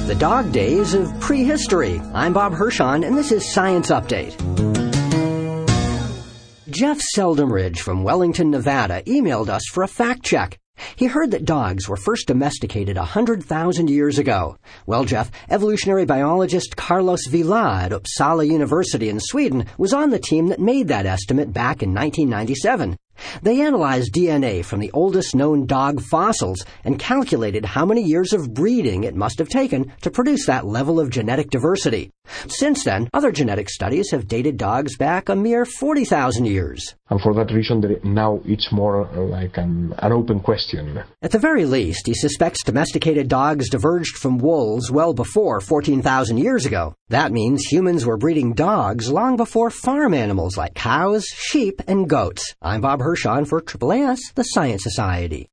The dog days of prehistory. I'm Bob Hirschon, and this is Science Update. Jeff Seldenridge from Wellington, Nevada, emailed us for a fact check. He heard that dogs were first domesticated 100,000 years ago. Well, Jeff, evolutionary biologist Carlos Vila at Uppsala University in Sweden was on the team that made that estimate back in 1997. They analyzed DNA from the oldest known dog fossils and calculated how many years of breeding it must have taken to produce that level of genetic diversity. Since then, other genetic studies have dated dogs back a mere 40,000 years. And for that reason, now it's more like an open question. At the very least, he suspects domesticated dogs diverged from wolves well before 14,000 years ago. That means humans were breeding dogs long before farm animals like cows, sheep, and goats. I'm Bob Hirschon for AAAS, the Science Society.